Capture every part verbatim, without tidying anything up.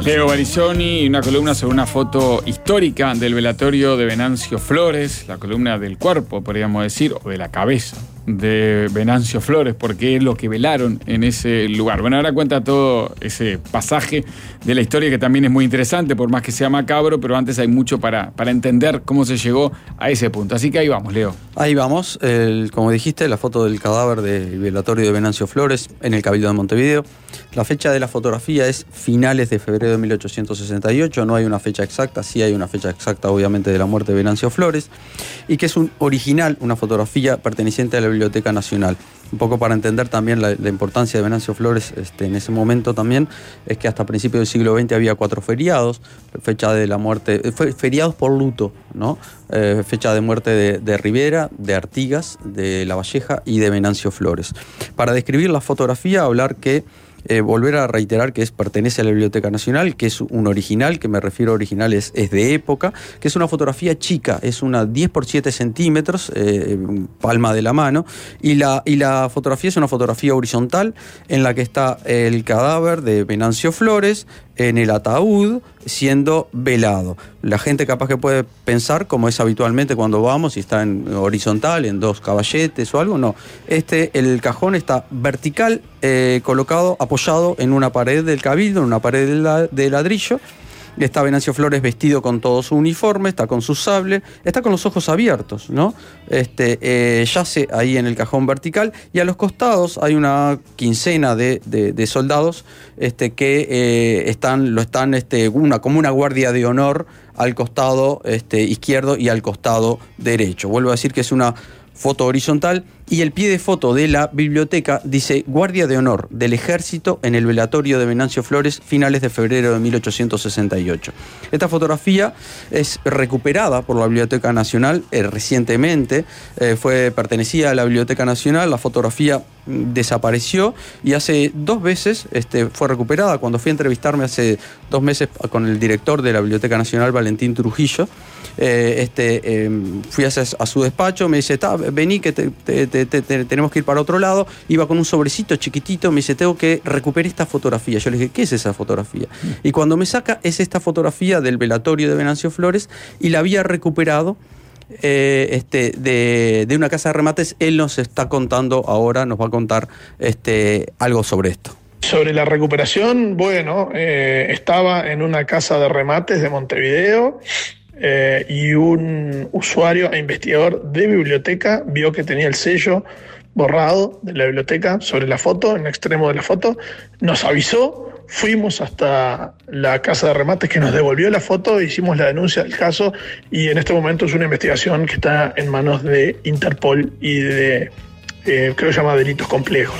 Leo Barizoni y una columna sobre una foto histórica del velatorio de Venancio Flores, la columna del cuerpo, podríamos decir, o de la cabeza de Venancio Flores, porque es lo que velaron en ese lugar. Bueno, ahora cuenta todo ese pasaje de la historia que también es muy interesante, por más que sea macabro, pero antes hay mucho para, para entender cómo se llegó a ese punto. Así que ahí vamos, Leo. Ahí vamos, el, como dijiste, la foto del cadáver del velatorio de Venancio Flores en el Cabildo de Montevideo. La fecha de la fotografía es finales de febrero de mil ochocientos sesenta y ocho, no hay una fecha exacta, sí hay una fecha exacta obviamente de la muerte de Venancio Flores, y que es un original, una fotografía perteneciente a la Biblioteca Nacional. Un poco para entender también la, la importancia de Venancio Flores este, en ese momento también, es que hasta principios del siglo veinte había cuatro feriados, fecha de la muerte, fue feriados por luto, ¿no? Eh, fecha de muerte de, de Rivera, de Artigas, de Lavalleja y de Venancio Flores. Para describir la fotografía, hablar que Eh, volver a reiterar que es, pertenece a la Biblioteca Nacional, que es un original, que me refiero a original es, es de época, que es una fotografía chica, es una diez por siete centímetros, eh, palma de la mano, y la, y la fotografía es una fotografía horizontal en la que está el cadáver de Venancio Flores en el ataúd siendo velado. La gente capaz que puede pensar, como es habitualmente cuando vamos y está en horizontal, en dos caballetes o algo, no. Este, el cajón está vertical, eh, colocado, apoyado en una pared del cabildo, en una pared de, la, de ladrillo. Está Venancio Flores vestido con todo su uniforme, está con su sable, está con los ojos abiertos, ¿no? Este, eh, yace ahí en el cajón vertical, y a los costados hay una quincena de, de, de soldados este, que eh, están, lo están este, una, como una guardia de honor al costado este, izquierdo y al costado derecho. Vuelvo a decir que es una foto horizontal, y el pie de foto de la biblioteca dice Guardia de Honor del Ejército en el velatorio de Venancio Flores, finales de febrero de mil ochocientos sesenta y ocho. Esta fotografía es recuperada por la Biblioteca Nacional eh, recientemente, eh, fue, pertenecía a la Biblioteca Nacional, la fotografía desapareció y hace dos veces este, fue recuperada. Cuando fui a entrevistarme hace dos meses con el director de la Biblioteca Nacional, Valentín Trujillo, eh, este, eh, fui a, a su despacho, me dice, vení que te, te, te, te, te, tenemos que ir para otro lado. Iba con un sobrecito chiquitito, me dice, tengo que recuperar esta fotografía. Yo le dije, ¿qué es esa fotografía? Mm. Y cuando me saca, es esta fotografía del velatorio de Venancio Flores, y la había recuperado Eh, este, de, de una casa de remates. Él nos está contando ahora, nos va a contar este, algo sobre esto. Sobre la recuperación, bueno, eh, estaba en una casa de remates de Montevideo eh, y un usuario e investigador de biblioteca vio que tenía el sello borrado de la biblioteca sobre la foto, en el extremo de la foto, nos avisó. Fuimos hasta la casa de remates que nos devolvió la foto, hicimos la denuncia del caso, y en este momento es una investigación que está en manos de Interpol y de, eh, creo que se llama delitos complejos.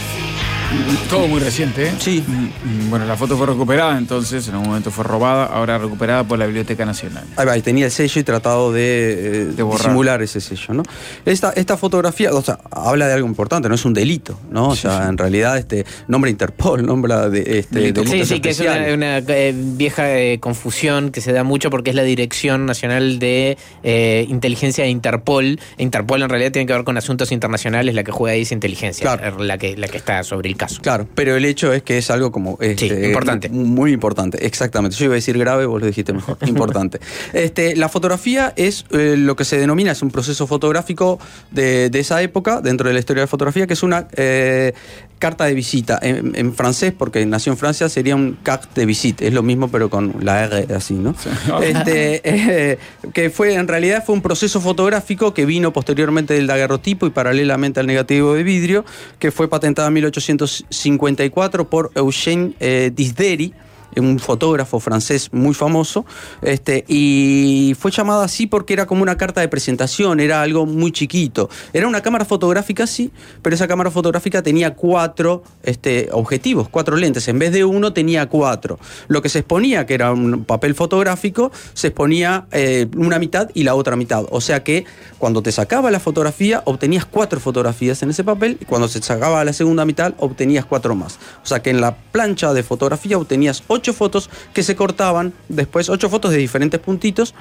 Todo muy reciente, ¿eh? Sí. Bueno, la foto fue recuperada, entonces, en un momento fue robada, ahora recuperada por la Biblioteca Nacional. Ahí va, y tenía el sello y tratado de, eh, de disimular ese sello, ¿no? Esta, esta fotografía, o sea, habla de algo importante, no es un delito, ¿no? O sea, sí, sí. En realidad, este, nombra Interpol, nombra de, este, delitos Sí, sí, que es una, una eh, vieja eh, confusión que se da mucho porque es la Dirección Nacional de eh, Inteligencia de Interpol. Interpol en realidad tiene que ver con asuntos internacionales, la que juega ahí es inteligencia, claro, la que, la que está sobre el caso. Claro, pero el hecho es que es algo como este, sí, importante. Muy importante, exactamente. Yo iba a decir grave, vos lo dijiste mejor. Importante. Este, la fotografía es eh, lo que se denomina, es un proceso fotográfico de, de esa época, dentro de la historia de la fotografía, que es una eh, carta de visita. En, en francés, porque nació en Francia, sería un carte de visite. Es lo mismo, pero con la R así, ¿no? Sí. Este, eh, que fue, en realidad, fue un proceso fotográfico que vino posteriormente del daguerrotipo y paralelamente al negativo de vidrio, que fue patentada en mil ochocientos cincuenta y cuatro por Eugène eh, Disdéry, un fotógrafo francés muy famoso, este, y fue llamada así porque era como una carta de presentación, era algo muy chiquito. Era una cámara fotográfica, sí, pero esa cámara fotográfica tenía cuatro este, objetivos, cuatro lentes. En vez de uno, tenía cuatro. Lo que se exponía, que era un papel fotográfico, se exponía eh, una mitad y la otra mitad. O sea que cuando te sacaba la fotografía, obtenías cuatro fotografías en ese papel, y cuando se sacaba la segunda mitad, obtenías cuatro más. O sea que en la plancha de fotografía obtenías ocho ocho fotos que se cortaban después, ocho fotos de diferentes puntitos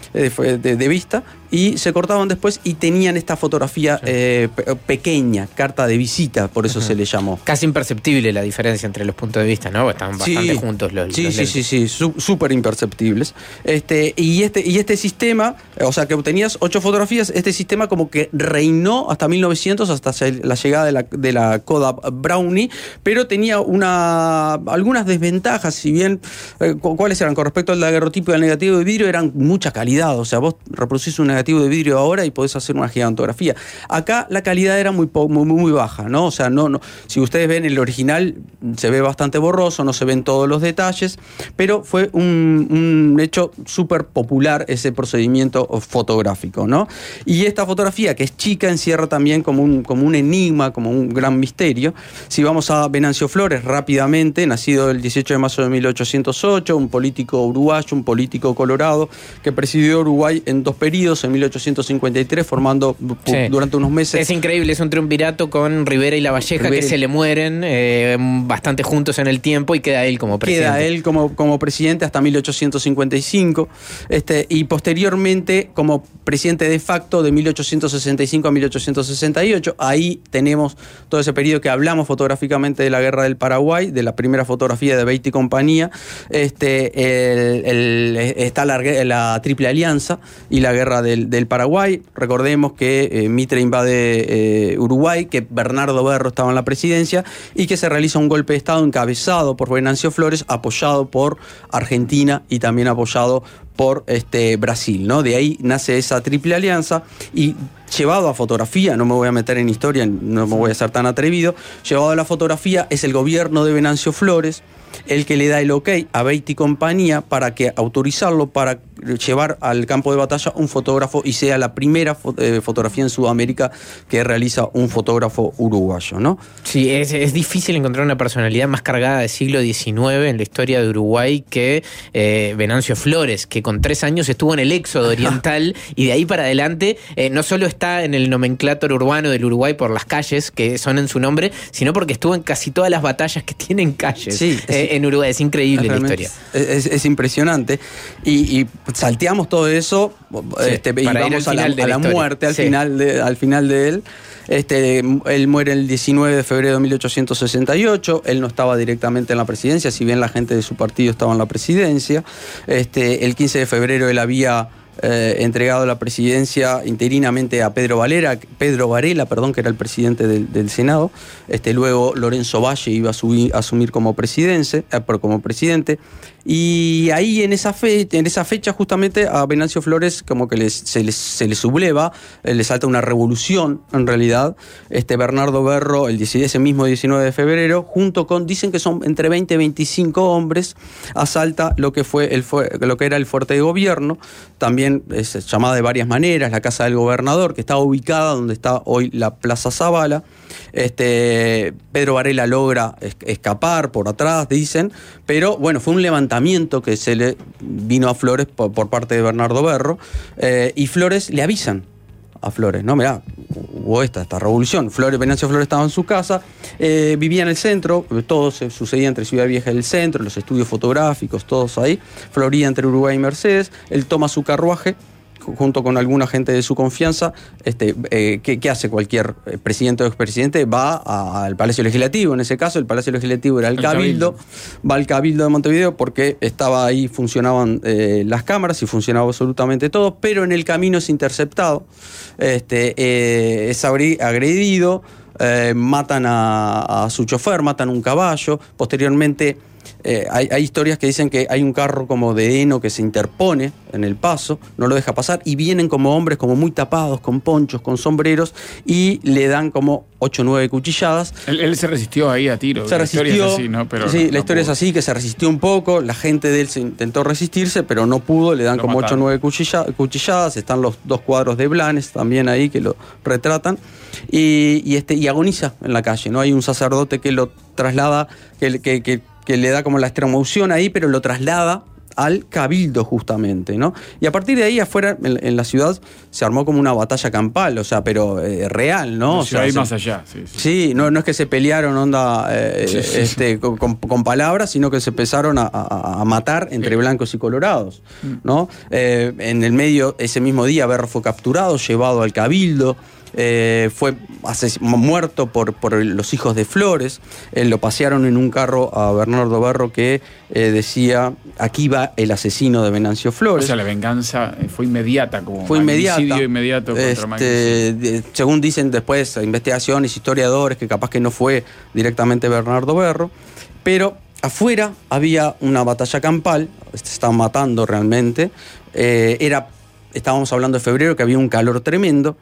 eh, de, de vista, y se cortaban después y tenían esta fotografía sí. eh, pe- pequeña, carta de visita, por eso uh-huh. se le llamó. Casi imperceptible la diferencia entre los puntos de vista, ¿no? Estaban bastante sí, juntos los, sí, los sí, sí, sí, sí, súper imperceptibles. Este, y, este, y este sistema, o sea, que tenías ocho fotografías, este sistema como que reinó hasta mil novecientos, hasta la llegada de la, de la Kodak Brownie, pero tenía una, algunas desventajas, si bien, eh, ¿cuáles eran? Con respecto al daguerrotipo y al negativo de vidrio, eran mucha calidad, o sea, vos reproducís un negativo de vidrio ahora y podés hacer una gigantografía. Acá la calidad era muy, muy, muy baja, ¿no? O sea, no, no, si ustedes ven el original, se ve bastante borroso, no se ven todos los detalles, pero fue un, un hecho súper popular ese procedimiento fotográfico, ¿no? Y esta fotografía, que es chica, encierra también como un, como un enigma, como un gran misterio. Si vamos a Venancio Flores rápidamente, nacido el dieciocho de marzo de mil ochocientos ocho, un político uruguayo, un político colorado, que presidió Uruguay en dos periodos, en mil ochocientos cincuenta y tres, formando sí. durante unos meses... Es increíble, es un triunvirato con Rivera y Lavalleja, Rivera, que se le mueren eh, bastante juntos en el tiempo, y queda él como presidente. Queda él como, como presidente hasta mil ochocientos cincuenta y cinco, este, y posteriormente como presidente de facto de mil ochocientos sesenta y cinco a mil ochocientos sesenta y ocho. Ahí tenemos todo ese periodo que hablamos fotográficamente de la Guerra del Paraguay, de la primera fotografía de Beatty y compañía. Este, el, el, está la, la Triple Alianza y la Guerra del, del Paraguay. Recordemos que eh, Mitre invade eh, Uruguay, que Bernardo Berro estaba en la presidencia y que se realiza un golpe de Estado encabezado por Venancio Flores, apoyado por Argentina y también apoyado por este, Brasil, ¿no? De ahí nace esa Triple Alianza, y llevado a fotografía, no me voy a meter en historia, no me voy a ser tan atrevido, llevado a la fotografía es el gobierno de Venancio Flores el que le da el ok a Beatty y compañía para que autorizarlo para llevar al campo de batalla un fotógrafo, y sea la primera fo- eh, fotografía en Sudamérica que realiza un fotógrafo uruguayo, ¿no? Sí, es, es difícil encontrar una personalidad más cargada del siglo diecinueve en la historia de Uruguay que eh, Venancio Flores, que con tres años estuvo en el éxodo oriental y de ahí para adelante eh, no solo está en el nomenclátor urbano del Uruguay por las calles que son en su nombre, sino porque estuvo en casi todas las batallas que tienen calles sí, eh, es, en Uruguay. Es increíble la historia. Es, es, es impresionante. Y, y salteamos todo eso sí, este, y vamos a la, a la muerte al, sí. final de, al final de él. Este, él muere el diecinueve de febrero de mil ochocientos sesenta y ocho. Él no estaba directamente en la presidencia, si bien la gente de su partido estaba en la presidencia. Este, el quince de febrero él había eh, entregado la presidencia interinamente a Pedro Varela, Pedro Varela, perdón, que era el presidente del, del Senado. Este, luego Lorenzo Valle iba a, subir, a asumir como, presidencia, eh, como presidente. Y ahí en esa, fe, en esa fecha justamente a Venancio Flores como que les, se, les, se le subleva, eh, le salta una revolución en realidad. Este, Bernardo Berro, el ese mismo diecinueve de febrero, junto con, dicen que son entre veinte y veinticinco hombres, asalta lo que, fue el, lo que era el fuerte de gobierno. También es llamada de varias maneras, la casa del gobernador, que estaba ubicada donde está hoy la Plaza Zavala. Este, Pedro Varela logra es, escapar por atrás, dicen, pero bueno, fue un levantamiento que se le vino a Flores por, por parte de Bernardo Berro, eh, y Flores le avisan a Flores, no, mirá, hubo esta, esta revolución. Flores, Venancio Flores estaba en su casa, eh, vivía en el centro, todo se sucedía entre Ciudad Vieja y el centro, los estudios fotográficos, todos ahí, Florida entre Uruguay y Mercedes. Él toma su carruaje junto con alguna gente de su confianza. Este, eh, ¿qué, ¿Qué hace cualquier presidente o expresidente? Va a, al Palacio Legislativo. En ese caso, el Palacio Legislativo era el, el cabildo. cabildo. Va al Cabildo de Montevideo porque estaba ahí, funcionaban eh, las cámaras y funcionaba absolutamente todo, pero en el camino es interceptado, este, eh, es agredido, eh, matan a, a su chofer, matan un caballo. Posteriormente, Eh, hay, hay historias que dicen que hay un carro como de heno que se interpone en el paso, no lo deja pasar, y vienen como hombres como muy tapados, con ponchos, con sombreros, y le dan como ocho o nueve cuchilladas. Él, él se resistió ahí a tiro. Se la resistió, historia es así, ¿no? Pero sí, no, la historia no es así, que se resistió un poco, la gente de él se intentó resistirse, pero no pudo, le dan lo como ocho o nueve cuchilla, cuchilladas, están los dos cuadros de Blanes también ahí que lo retratan, y, y, este, y agoniza en la calle, ¿no? Hay un sacerdote que lo traslada, que, que, que que le da como la extremounción ahí, pero lo traslada al cabildo justamente, ¿no? Y a partir de ahí afuera, en, en la ciudad, se armó como una batalla campal, o sea, pero eh, real, ¿no? O o sea, sea, hay se, más allá. Sí, sí. sí no, no es que se pelearon onda eh, Sí, sí, este, sí. Con, con, con palabras, sino que se empezaron a, a, a matar entre blancos y colorados, ¿no? Eh, en el medio, ese mismo día, Berro fue capturado, llevado al cabildo. Eh, fue ases- muerto por, por los hijos de Flores. Eh, lo pasearon en un carro a Bernardo Berro que eh, decía: aquí va el asesino de Venancio Flores. O sea, la venganza fue inmediata, como Fue inmediata. magnicidio inmediato contra Este, Magnici. de- según dicen después investigaciones, historiadores, que capaz que no fue directamente Bernardo Berro, pero afuera había una batalla campal, se estaban matando realmente. Eh, era, estábamos hablando de febrero, que había un calor tremendo.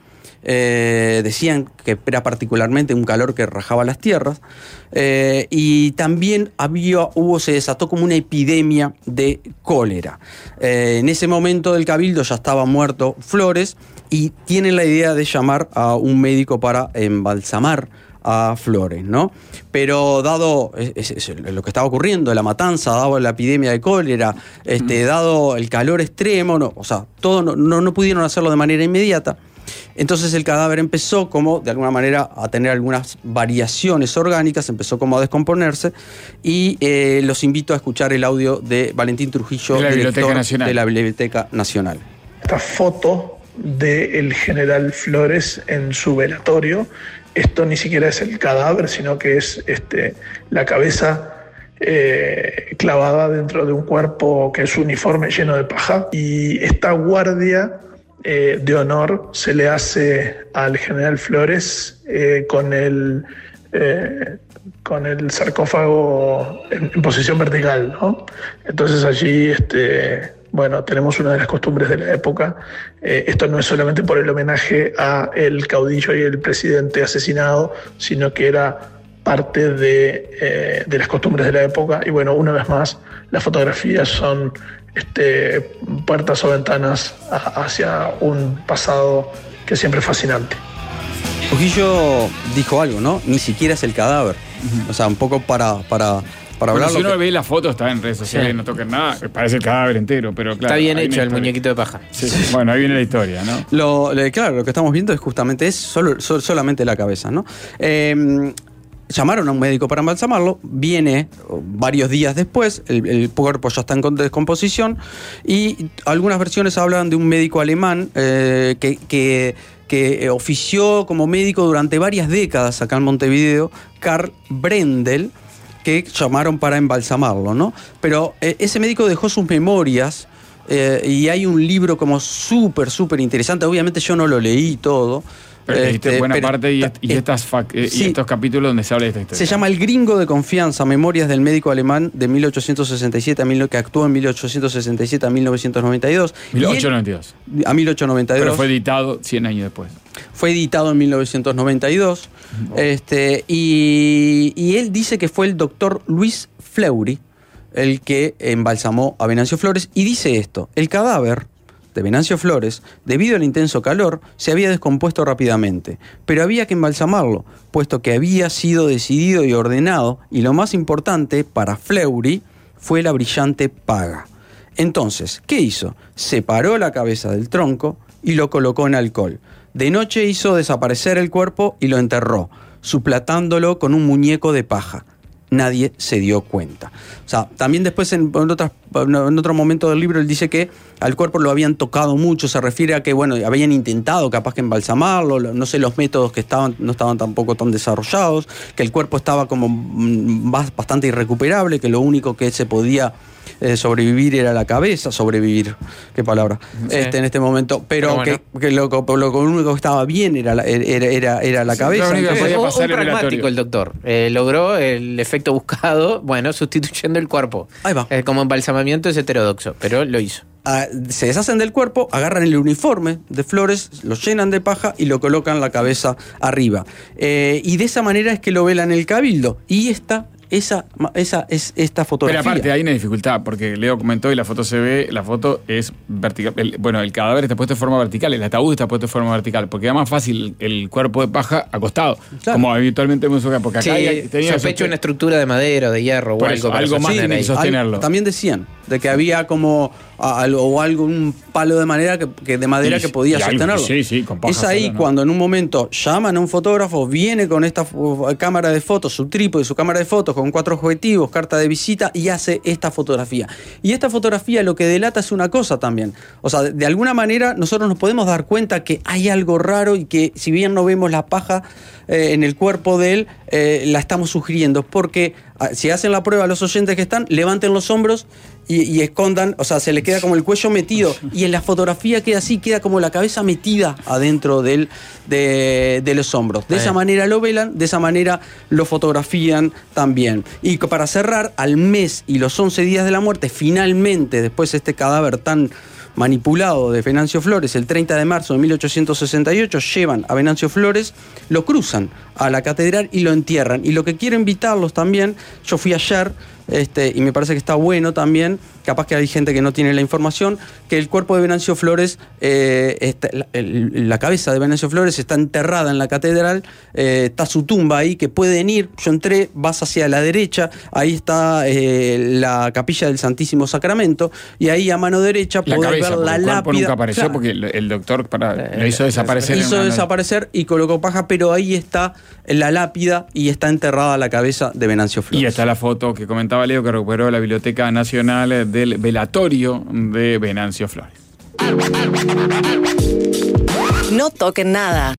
Eh, decían que era particularmente un calor que rajaba las tierras, eh, y también había, hubo, se desató como una epidemia de cólera. Eh, en ese momento del cabildo ya estaba muerto Flores y tienen la idea de llamar a un médico para embalsamar a Flores, ¿no? Pero dado es, es, es lo que estaba ocurriendo, la matanza, dado la epidemia de cólera, este, dado el calor extremo, no, o sea, todo no, no, no pudieron hacerlo de manera inmediata. Entonces el cadáver empezó como, de alguna manera, a tener algunas variaciones orgánicas, empezó como a descomponerse, y eh, los invito a escuchar el audio de Valentín Trujillo, de la Biblioteca director Nacional. de la Biblioteca Nacional. Esta foto del general Flores en su velatorio, esto ni siquiera es el cadáver, sino que es este, la cabeza eh, clavada dentro de un cuerpo que es uniforme lleno de paja, y esta guardia Eh, de honor se le hace al general Flores eh, con el eh, con el sarcófago en, en posición vertical, ¿no? Entonces allí este, bueno, tenemos una de las costumbres de la época. Eh, esto no es solamente por el homenaje a el caudillo y el presidente asesinado, sino que era parte de, eh, de las costumbres de la época. Y bueno, una vez más, las fotografías son Este, puertas o ventanas a, hacia un pasado que siempre es fascinante. Trujillo dijo algo, ¿no? Ni siquiera es el cadáver. Uh-huh. O sea, un poco para, para, para bueno, hablar. si uno que... ve la foto, está en redes sociales, sí. No toquen nada, parece el cadáver entero, pero claro. Está bien hecho el muñequito de paja. Sí, sí. Bueno, ahí viene la historia, ¿no? Lo, lo, claro, lo que estamos viendo es justamente es solo, solo, solamente la cabeza, ¿no? Eh, Llamaron a un médico para embalsamarlo, viene varios días después, el, el cuerpo ya está en descomposición, y algunas versiones hablan de un médico alemán eh, que, que, que ofició como médico durante varias décadas acá en Montevideo, Karl Brendel, que llamaron para embalsamarlo, ¿no? Pero eh, ese médico dejó sus memorias, eh, y hay un libro como súper, súper interesante. Obviamente yo no lo leí todo. Pero leíste este, buena pero, parte y, y, estas eh, sí, y estos capítulos donde se habla de esta historia. Se llama El Gringo de Confianza, Memorias del Médico Alemán de mil ochocientos sesenta y siete a mil, que actuó en mil ochocientos sesenta y siete a mil novecientos noventa y dos. mil ochocientos noventa y dos. Él, a mil ochocientos noventa y dos. Pero fue editado cien años después. Fue editado en mil novecientos noventa y dos. Oh. Este, y, y él dice que fue el doctor Luis Fleury el que embalsamó a Venancio Flores, y dice esto: el cadáver de Venancio Flores, debido al intenso calor, se había descompuesto rápidamente, pero había que embalsamarlo, puesto que había sido decidido y ordenado, y lo más importante para Fleury fue la brillante paga. Entonces, ¿qué hizo? Separó la cabeza del tronco y lo colocó en alcohol. De noche hizo desaparecer el cuerpo y lo enterró, suplantándolo con un muñeco de paja. Nadie se dio cuenta. O sea, también después en, en, otras, en otro momento del libro él dice que al cuerpo lo habían tocado mucho, se refiere a que, bueno, habían intentado capaz que embalsamarlo, no sé, los métodos que estaban no estaban tampoco tan desarrollados, que el cuerpo estaba como bastante irrecuperable, que lo único que se podía eh, sobrevivir era la cabeza, sobrevivir, qué palabra, sí. este, en este momento, pero, pero bueno. que, que lo, lo, lo único que estaba bien era la, era, era, era la sí, cabeza. Entonces, podía pasar un, un pragmático el doctor, eh, logró el efecto buscado, bueno, sustituyendo el cuerpo. Ahí va. Eh, como embalsamamiento es heterodoxo, pero lo hizo. Ah, se deshacen del cuerpo, agarran el uniforme de Flores, lo llenan de paja y lo colocan la cabeza arriba. Eh, y de esa manera es que lo velan el cabildo. Y esta, esa, esa es esta fotografía. Pero aparte hay una dificultad, porque Leo comentó y la foto se ve, la foto es vertical. El, bueno, el cadáver está puesto de forma vertical, el ataúd está puesto de forma vertical, porque era más fácil el cuerpo de paja acostado, claro, como habitualmente hemos usado, porque acá sí, hay, tenía sospecho una estructura de madera o de hierro o algo, eso, algo más sí, que sostenerlo. Al, también decían de que había como a, a, o algo, un palo de madera que, que de madera y, que podía sostenerlo. Algo, sí, sí, con paja es ahí sola, ¿no? cuando en un momento llaman a un fotógrafo, viene con esta cámara de fotos, su trípode, su cámara de fotos, con cuatro objetivos, carta de visita, y hace esta fotografía. Y esta fotografía lo que delata es una cosa también. O sea, de, de alguna manera nosotros nos podemos dar cuenta que hay algo raro y que si bien no vemos la paja eh, en el cuerpo de él, eh, la estamos sugiriendo. Porque ah, si hacen la prueba los oyentes que están, levanten los hombros y, y escondan, o sea, se le queda como el cuello metido. Y en la fotografía queda así, queda como la cabeza metida adentro del, de, de los hombros. De esa manera lo velan, de esa manera lo fotografían también. Y para cerrar, al mes y los once días de la muerte, finalmente, después de este cadáver tan manipulado de Venancio Flores, el treinta de marzo de mil ochocientos sesenta y ocho, llevan a Venancio Flores, lo cruzan a la catedral y lo entierran. Y lo que quiero invitarlos también, yo fui ayer, este, y me parece que está bueno también, capaz que hay gente que no tiene la información, que el cuerpo de Venancio Flores, eh, está, la, el, la cabeza de Venancio Flores está enterrada en la catedral, eh, está su tumba ahí, que pueden ir, yo entré, vas hacia la derecha, ahí está eh, la capilla del Santísimo Sacramento, y ahí a mano derecha la podés cabeza, ver la el cuerpo lápida. nunca apareció, Claro. porque el, el doctor para, lo hizo desaparecer. Hizo en una, desaparecer y colocó paja, pero ahí está la lápida y está enterrada la cabeza de Venancio Flores. Y está la foto que comentaba Leo, que recuperó la Biblioteca Nacional del velatorio de Venancio Flores. No toquen nada.